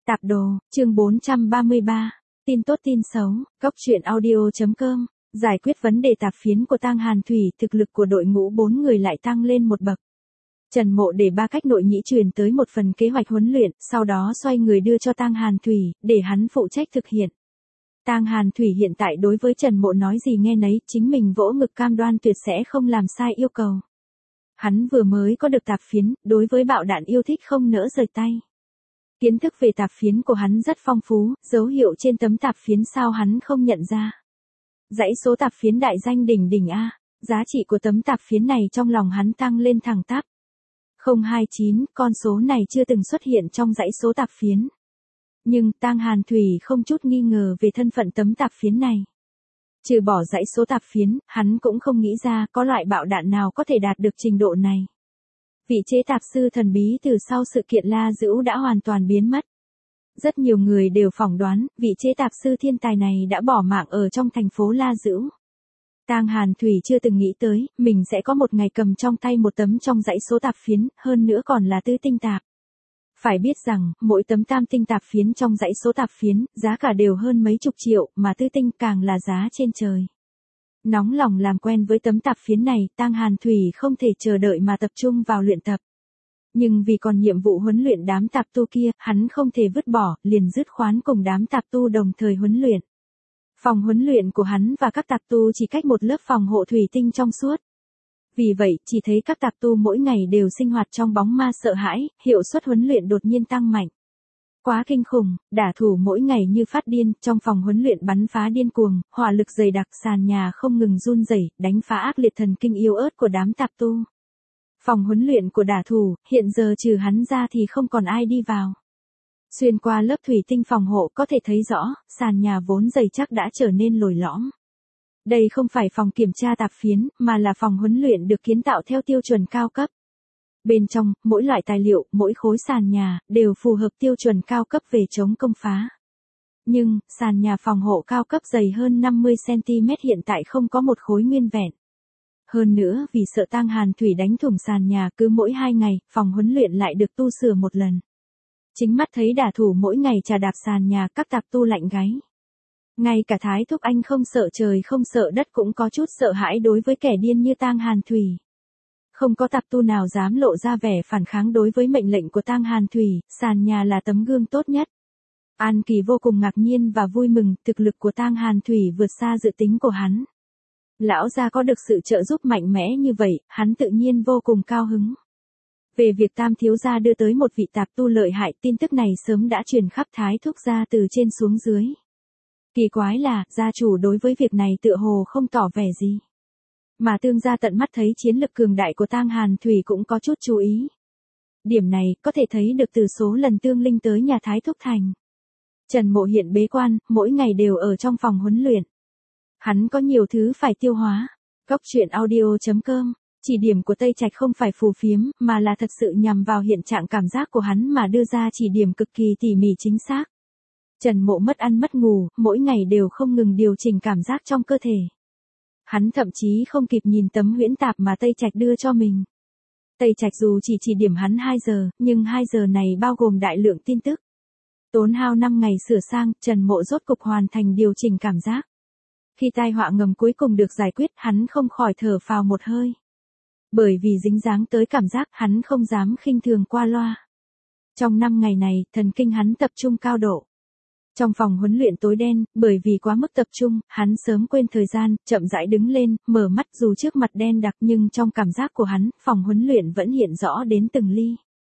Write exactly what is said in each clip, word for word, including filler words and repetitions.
Tạp đồ, chương bốn trăm ba mươi ba, tin tốt tin xấu, góc truyện audio.com, giải quyết vấn đề tạp phiến của Tang Hàn Thủy, thực lực của đội ngũ bốn người lại tăng lên một bậc. Trần Mộ để ba cách nội nhĩ truyền tới một phần kế hoạch huấn luyện, sau đó xoay người đưa cho Tang Hàn Thủy, để hắn phụ trách thực hiện. Tang Hàn Thủy hiện tại đối với Trần Mộ nói gì nghe nấy, chính mình vỗ ngực cam đoan tuyệt sẽ không làm sai yêu cầu. Hắn vừa mới có được tạp phiến, đối với bạo đạn yêu thích không nỡ rời tay. Kiến thức về tạp phiến của hắn rất phong phú, dấu hiệu trên tấm tạp phiến sao hắn không nhận ra. Dãy số tạp phiến đại danh đỉnh đỉnh A, giá trị của tấm tạp phiến này trong lòng hắn tăng lên thẳng tắp. không hai chín, con số này chưa từng xuất hiện trong dãy số tạp phiến. Nhưng Tang Hàn Thủy không chút nghi ngờ về thân phận tấm tạp phiến này. Trừ bỏ dãy số tạp phiến, hắn cũng không nghĩ ra có loại bạo đạn nào có thể đạt được trình độ này. Vị chế tạp sư thần bí từ sau sự kiện La Dữu đã hoàn toàn biến mất. Rất nhiều người đều phỏng đoán, vị chế tạp sư thiên tài này đã bỏ mạng ở trong thành phố La Dữu. Tang Hàn Thủy chưa từng nghĩ tới, mình sẽ có một ngày cầm trong tay một tấm trong dãy số tạp phiến, hơn nữa còn là tứ tinh tạp. Phải biết rằng, mỗi tấm tam tinh tạp phiến trong dãy số tạp phiến, giá cả đều hơn mấy chục triệu, mà tứ tinh càng là giá trên trời. Nóng lòng làm quen với tấm tạp phiến này, Tang Hàn Thủy không thể chờ đợi mà tập trung vào luyện tập. Nhưng vì còn nhiệm vụ huấn luyện đám tạp tu kia, hắn không thể vứt bỏ, liền dứt khoán cùng đám tạp tu đồng thời huấn luyện. Phòng huấn luyện của hắn và các tạp tu chỉ cách một lớp phòng hộ thủy tinh trong suốt. Vì vậy, chỉ thấy các tạp tu mỗi ngày đều sinh hoạt trong bóng ma sợ hãi, hiệu suất huấn luyện đột nhiên tăng mạnh. Quá kinh khủng, đả thủ mỗi ngày như phát điên, trong phòng huấn luyện bắn phá điên cuồng, hỏa lực dày đặc, sàn nhà không ngừng run rẩy, đánh phá ác liệt thần kinh yếu ớt của đám tạp tu. Phòng huấn luyện của đả thủ, hiện giờ trừ hắn ra thì không còn ai đi vào. Xuyên qua lớp thủy tinh phòng hộ có thể thấy rõ, sàn nhà vốn dày chắc đã trở nên lồi lõm. Đây không phải phòng kiểm tra tạp phiến, mà là phòng huấn luyện được kiến tạo theo tiêu chuẩn cao cấp. Bên trong, mỗi loại tài liệu, mỗi khối sàn nhà, đều phù hợp tiêu chuẩn cao cấp về chống công phá. Nhưng, sàn nhà phòng hộ cao cấp dày hơn năm mươi xăng-ti-mét hiện tại không có một khối nguyên vẹn. Hơn nữa, vì sợ Tang Hàn Thủy đánh thủng sàn nhà, cứ mỗi hai ngày, phòng huấn luyện lại được tu sửa một lần. Chính mắt thấy đả thủ mỗi ngày trà đạp sàn nhà, các tạp tu lạnh gáy. Ngay cả Thái Thúc Anh không sợ trời không sợ đất cũng có chút sợ hãi đối với kẻ điên như Tang Hàn Thủy. Không có tạp tu nào dám lộ ra vẻ phản kháng đối với mệnh lệnh của Tang Hàn Thủy, sàn nhà là tấm gương tốt nhất. An Kỳ vô cùng ngạc nhiên và vui mừng, thực lực của Tang Hàn Thủy vượt xa dự tính của hắn. Lão gia có được sự trợ giúp mạnh mẽ như vậy, hắn tự nhiên vô cùng cao hứng. Về việc Tam thiếu gia đưa tới một vị tạp tu lợi hại, tin tức này sớm đã truyền khắp Thái Thúc gia từ trên xuống dưới. Kỳ quái là, gia chủ đối với việc này tựa hồ không tỏ vẻ gì. Mà Tương gia tận mắt thấy chiến lực cường đại của Tang Hàn Thủy cũng có chút chú ý. Điểm này có thể thấy được từ số lần Tương Linh tới nhà Thái Thúc Thành. Trần Mộ hiện bế quan, mỗi ngày đều ở trong phòng huấn luyện. Hắn có nhiều thứ phải tiêu hóa. Góc truyện audio.com, chỉ điểm của Tây Trạch không phải phù phiếm, mà là thật sự nhằm vào hiện trạng cảm giác của hắn mà đưa ra chỉ điểm cực kỳ tỉ mỉ chính xác. Trần Mộ mất ăn mất ngủ, mỗi ngày đều không ngừng điều chỉnh cảm giác trong cơ thể. Hắn thậm chí không kịp nhìn tấm huyễn tạp mà Tây Trạch đưa cho mình. Tây Trạch dù chỉ chỉ điểm hắn hai giờ, nhưng hai giờ này bao gồm đại lượng tin tức. Tốn hao năm ngày sửa sang, Trần Mộ rốt cục hoàn thành điều chỉnh cảm giác. Khi tai họa ngầm cuối cùng được giải quyết, hắn không khỏi thở phào một hơi. Bởi vì dính dáng tới cảm giác, hắn không dám khinh thường qua loa. Trong năm ngày này, thần kinh hắn tập trung cao độ. Trong phòng huấn luyện tối đen, bởi vì quá mức tập trung, hắn sớm quên thời gian, chậm rãi đứng lên, mở mắt dù trước mặt đen đặc nhưng trong cảm giác của hắn, phòng huấn luyện vẫn hiện rõ đến từng ly.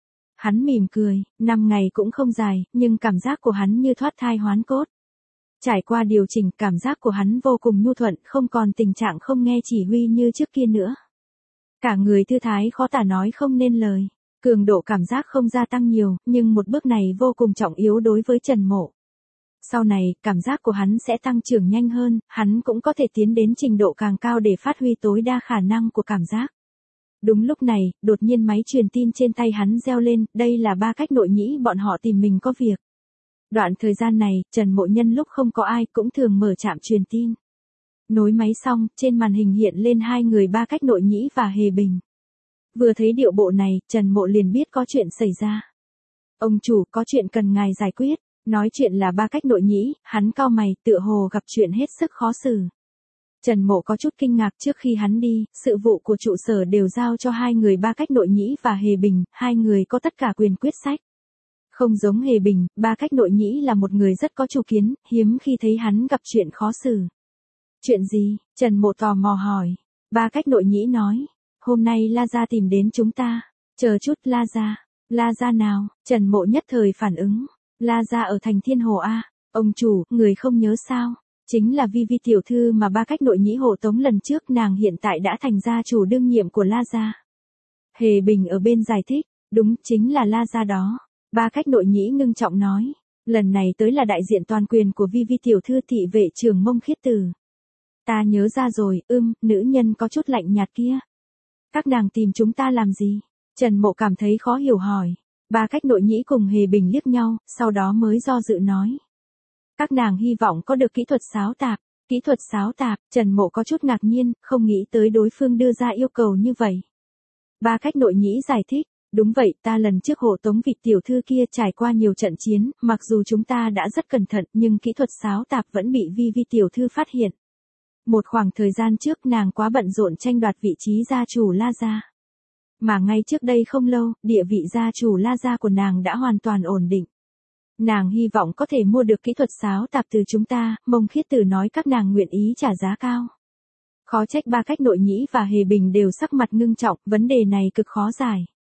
Hắn mỉm cười, năm ngày cũng không dài, nhưng cảm giác của hắn như thoát thai hoán cốt. Trải qua điều chỉnh, cảm giác của hắn vô cùng nhu thuận, không còn tình trạng không nghe chỉ huy như trước kia nữa. Cả người thư thái khó tả nói không nên lời. Cường độ cảm giác không gia tăng nhiều, nhưng một bước này vô cùng trọng yếu đối với Trần Mộ. Sau này, cảm giác của hắn sẽ tăng trưởng nhanh hơn, hắn cũng có thể tiến đến trình độ càng cao để phát huy tối đa khả năng của cảm giác. Đúng lúc này, đột nhiên máy truyền tin trên tay hắn reo lên, đây là ba cách nội nhĩ bọn họ tìm mình có việc. Đoạn thời gian này, Trần Mộ nhân lúc không có ai cũng thường mở trạm truyền tin. Nối máy xong, trên màn hình hiện lên hai người ba cách nội nhĩ và Hề Bình. Vừa thấy điệu bộ này, Trần Mộ liền biết có chuyện xảy ra. Ông chủ, có chuyện cần ngài giải quyết. Nói chuyện là Ba Cách Nội Nhĩ, hắn cau mày, tựa hồ gặp chuyện hết sức khó xử. Trần Mộ có chút kinh ngạc, trước khi hắn đi, sự vụ của trụ sở đều giao cho hai người Ba Cách Nội Nhĩ và Hề Bình, hai người có tất cả quyền quyết sách. Không giống Hề Bình, Ba Cách Nội Nhĩ là một người rất có chủ kiến, hiếm khi thấy hắn gặp chuyện khó xử. Chuyện gì? Trần Mộ tò mò hỏi. Ba Cách Nội Nhĩ nói, hôm nay La Gia tìm đến chúng ta. Chờ chút, La Gia. La Gia nào? Trần Mộ nhất thời phản ứng. La Gia ở thành Thiên Hồ A. Ông chủ, người không nhớ sao? Chính là Vi Vi tiểu thư mà Ba Cách Nội Nhĩ hộ tống lần trước, nàng hiện tại đã thành gia chủ đương nhiệm của La Gia. Hề Bình ở bên giải thích, đúng, chính là La Gia đó. Ba Cách Nội Nhĩ ngưng trọng nói, lần này tới là đại diện toàn quyền của Vi Vi tiểu thư thị vệ trưởng Mông Khiết Tử. Ta nhớ ra rồi, ưm, nữ nhân có chút lạnh nhạt kia. Các nàng tìm chúng ta làm gì? Trần Mộ cảm thấy khó hiểu hỏi. Ba Cách Nội Nhĩ cùng Hề Bình liếc nhau, sau đó mới do dự nói. Các nàng hy vọng có được kỹ thuật sáo tạp. Kỹ thuật sáo tạp, Trần Mộ có chút ngạc nhiên, không nghĩ tới đối phương đưa ra yêu cầu như vậy. Ba Cách Nội Nhĩ giải thích, đúng vậy, ta lần trước hộ tống vị tiểu thư kia trải qua nhiều trận chiến, mặc dù chúng ta đã rất cẩn thận nhưng kỹ thuật sáo tạp vẫn bị Vi Vi tiểu thư phát hiện. Một khoảng thời gian trước nàng quá bận rộn tranh đoạt vị trí gia chủ La Gia. Mà ngay trước đây không lâu, địa vị gia chủ La Gia của nàng đã hoàn toàn ổn định. Nàng hy vọng có thể mua được kỹ thuật sáo tạp từ chúng ta, Mông Khiết Tử nói các nàng nguyện ý trả giá cao. Khó trách Ba Cách Nội Nhĩ và Hề Bình đều sắc mặt ngưng trọng, vấn đề này cực khó giải.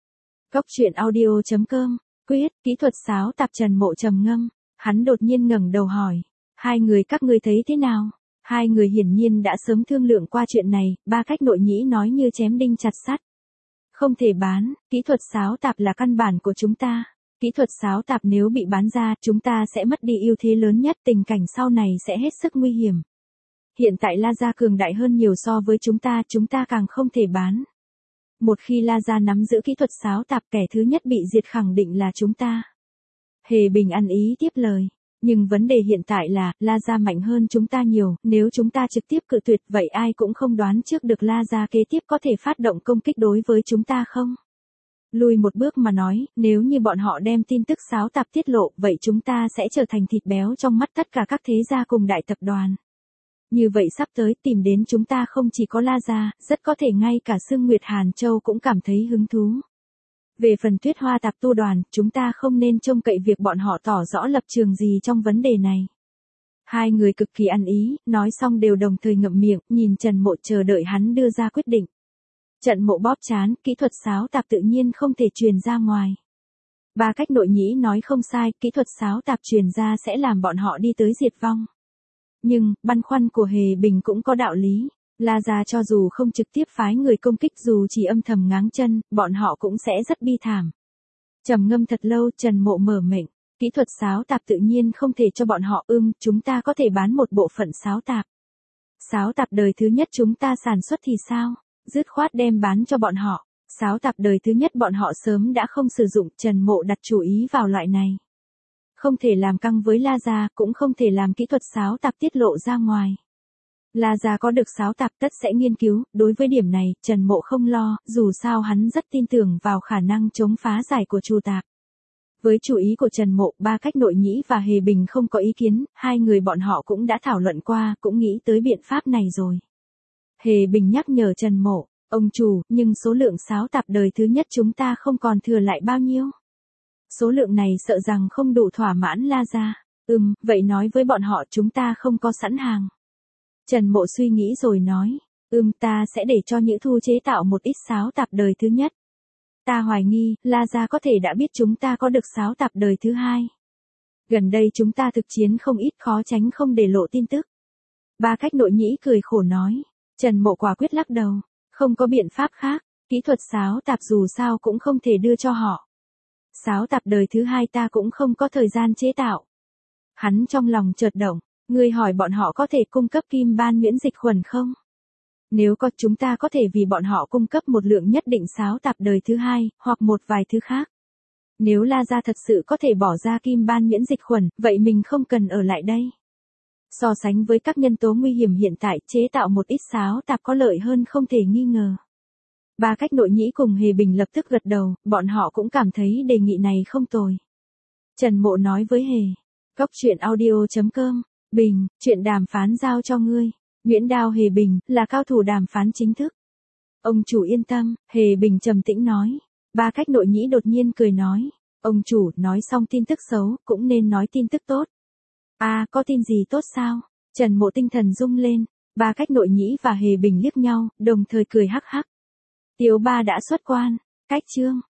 Góc truyện audio chấm com, quyết, kỹ thuật sáo tạp. Trần Mộ trầm ngâm, hắn đột nhiên ngẩng đầu hỏi, hai người các ngươi thấy thế nào? Hai người hiển nhiên đã sớm thương lượng qua chuyện này, Ba Cách Nội Nhĩ nói như chém đinh chặt sắt. Không thể bán, kỹ thuật sáo tạp là căn bản của chúng ta. Kỹ thuật sáo tạp nếu bị bán ra, chúng ta sẽ mất đi ưu thế lớn nhất, tình cảnh sau này sẽ hết sức nguy hiểm. Hiện tại La Gia cường đại hơn nhiều so với chúng ta, chúng ta càng không thể bán. Một khi La Gia nắm giữ kỹ thuật sáo tạp, kẻ thứ nhất bị diệt khẳng định là chúng ta. Hề Bình ăn ý tiếp lời. Nhưng vấn đề hiện tại là, La Gia mạnh hơn chúng ta nhiều, nếu chúng ta trực tiếp cự tuyệt vậy ai cũng không đoán trước được La Gia kế tiếp có thể phát động công kích đối với chúng ta không? Lùi một bước mà nói, nếu như bọn họ đem tin tức sáo tạp tiết lộ, vậy chúng ta sẽ trở thành thịt béo trong mắt tất cả các thế gia cùng đại tập đoàn. Như vậy sắp tới tìm đến chúng ta không chỉ có La Gia, rất có thể ngay cả Sương Nguyệt Hàn Châu cũng cảm thấy hứng thú. Về phần Tuyết Hoa Tạp Tu đoàn, chúng ta không nên trông cậy việc bọn họ tỏ rõ lập trường gì trong vấn đề này. Hai người cực kỳ ăn ý, nói xong đều đồng thời ngậm miệng, nhìn Trần Mộ chờ đợi hắn đưa ra quyết định. Trần Mộ bóp trán, kỹ thuật sáo tạp tự nhiên không thể truyền ra ngoài. Ba Cách Nội Nhĩ nói không sai, kỹ thuật sáo tạp truyền ra sẽ làm bọn họ đi tới diệt vong. Nhưng, băn khoăn của Hề Bình cũng có đạo lý. La Gia cho dù không trực tiếp phái người công kích, dù chỉ âm thầm ngáng chân, bọn họ cũng sẽ rất bi thảm. Trầm ngâm thật lâu, Trần Mộ mở miệng, kỹ thuật sáo tạp tự nhiên không thể cho bọn họ, ưm, chúng ta có thể bán một bộ phận sáo tạp. Sáo tạp đời thứ nhất chúng ta sản xuất thì sao? Dứt khoát đem bán cho bọn họ. Sáo tạp đời thứ nhất bọn họ sớm đã không sử dụng, Trần Mộ đặt chủ ý vào loại này. Không thể làm căng với La Gia, cũng không thể làm kỹ thuật sáo tạp tiết lộ ra ngoài. La Gia có được sáo tạp tất sẽ nghiên cứu, đối với điểm này, Trần Mộ không lo, dù sao hắn rất tin tưởng vào khả năng chống phá giải của Chu Tạp. Với chủ ý của Trần Mộ, Ba Cách Nội Nhĩ và Hề Bình không có ý kiến, hai người bọn họ cũng đã thảo luận qua, cũng nghĩ tới biện pháp này rồi. Hề Bình nhắc nhở Trần Mộ, ông chủ, nhưng số lượng sáo tạp đời thứ nhất chúng ta không còn thừa lại bao nhiêu. Số lượng này sợ rằng không đủ thỏa mãn La Gia. Ừm, vậy nói với bọn họ chúng ta không có sẵn hàng. Trần Mộ suy nghĩ rồi nói, ừm ta sẽ để cho Nhữ Thu chế tạo một ít sáo tạp đời thứ nhất. Ta hoài nghi, La Gia có thể đã biết chúng ta có được sáo tạp đời thứ hai. Gần đây chúng ta thực chiến không ít, khó tránh không để lộ tin tức. Ba Cách Nội Nhĩ cười khổ nói, Trần Mộ quả quyết lắc đầu, không có biện pháp khác, kỹ thuật sáo tạp dù sao cũng không thể đưa cho họ. Sáo tạp đời thứ hai ta cũng không có thời gian chế tạo. Hắn trong lòng chợt động, ngươi hỏi bọn họ có thể cung cấp kim ban miễn dịch khuẩn không? Nếu có, chúng ta có thể vì bọn họ cung cấp một lượng nhất định sáo tạp đời thứ hai, hoặc một vài thứ khác. Nếu La Gia thật sự có thể bỏ ra kim ban miễn dịch khuẩn, vậy mình không cần ở lại đây. So sánh với các nhân tố nguy hiểm hiện tại, chế tạo một ít sáo tạp có lợi hơn không thể nghi ngờ. Ba Cách Nội Nhĩ cùng Hề Bình lập tức gật đầu, bọn họ cũng cảm thấy đề nghị này không tồi. Trần Mộ nói với Hề. Cốc truyện audio chấm com. Bình, chuyện đàm phán giao cho ngươi. Nguyễn Đao Hề Bình, là cao thủ đàm phán chính thức. Ông chủ yên tâm, Hề Bình trầm tĩnh nói. Ba Cách Nội Nhĩ đột nhiên cười nói. Ông chủ, nói xong tin tức xấu, cũng nên nói tin tức tốt. À, có tin gì tốt sao? Trần Mộ tinh thần rung lên. Ba Cách Nội Nhĩ và Hề Bình liếc nhau, đồng thời cười hắc hắc. Tiếu Ba đã xuất quan. Cách Trương.